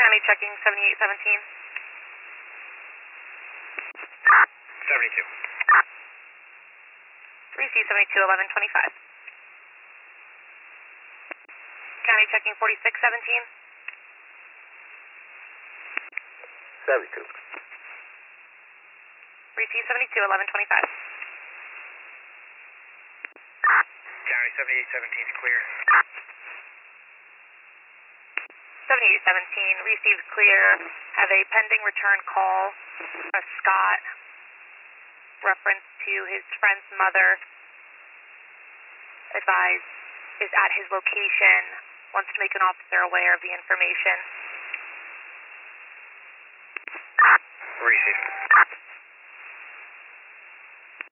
County checking 7817. 72. Receive 721125. County checking 4617. 72. Receive 721125. County 7817 is clear. 7817, received clear. Have a pending return call from Scott. Reference to his friend's mother. Advised is at his location. Wants to make an officer aware of the information. Received.